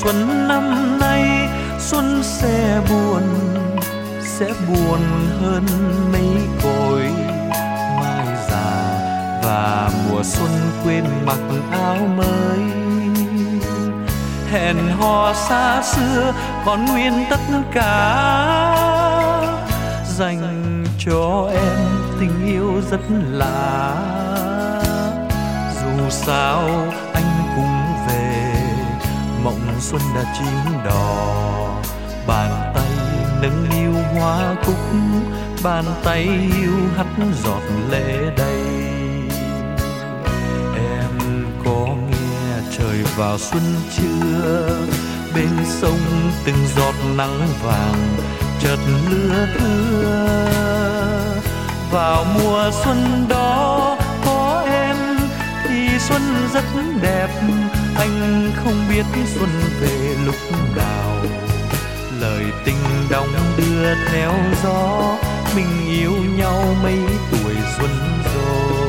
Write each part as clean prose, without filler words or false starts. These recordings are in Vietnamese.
xuân năm nay xuân sẽ buồn hơn mấy cội mai già, và mùa xuân quên mặc áo mới. Hẹn hò xa xưa còn nguyên tất cả, dành cho em tình yêu rất lạ. Dù sao anh cũng về, mộng xuân đã chín đỏ. Bàn tay nâng niu hoa cúc, bàn tay hiu hắt giọt lệ đầy. Em có nghe trời vào xuân chưa? Bên sông từng giọt nắng vàng chợt lưa thưa. Vào mùa xuân đó có em thì xuân rất đẹp. Anh không biết xuân về lúc nào, lời tình đong đưa theo gió. Mình yêu nhau mấy tuổi xuân rồi.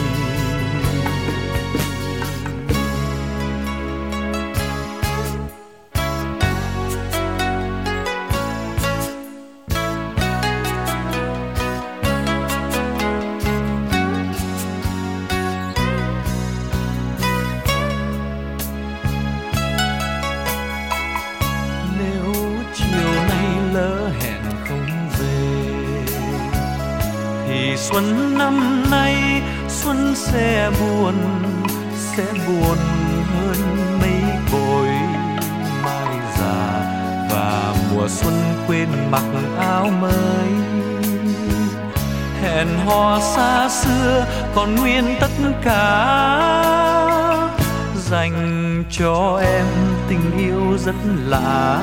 Xuân năm nay xuân sẽ buồn hơn mấy cội mai già, và mùa xuân quên mặc áo mới. Hẹn hò xa xưa còn nguyên tất cả, dành cho em tình yêu rất lạ.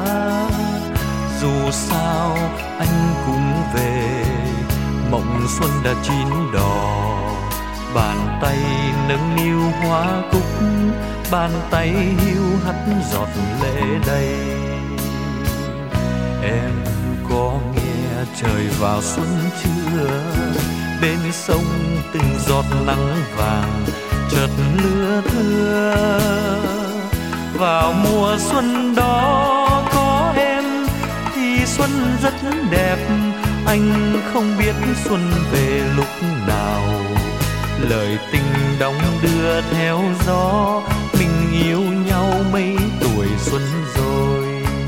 Dù sao anh cũng về, mộng xuân đã chín đỏ. Bàn tay nâng niu hoa cúc, bàn tay hiu hắt giọt lệ đầy. Em có nghe trời vào xuân chưa? Bên sông từng giọt nắng vàng chợt lưa thưa. Vào mùa xuân đó có em thì xuân rất đẹp. Anh không biết xuân về lúc nào, lời tình đong đưa theo gió. Mình yêu nhau mấy tuổi xuân rồi.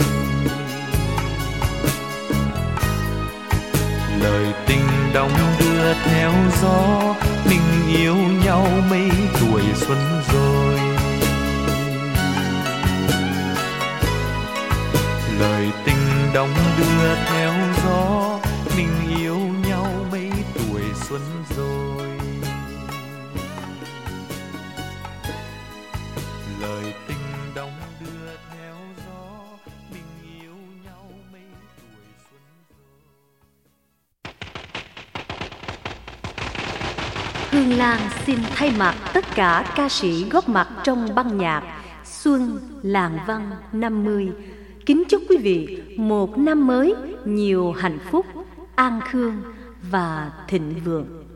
Lời tình đong đưa theo gió. Mình yêu nhau mấy tuổi xuân rồi. Lời tình đong đưa theo gió. Mình yêu nhau mấy tuổi xuân rồi. Lời tình đong đưa theo gió. Mình yêu nhau mấy tuổi xuân rồi. Hương Lan xin thay mặt tất cả ca sĩ góp mặt trong ban nhạc Xuân Làng Văn 50 kính chúc quý vị một năm mới nhiều hạnh phúc, an khương và thịnh vượng.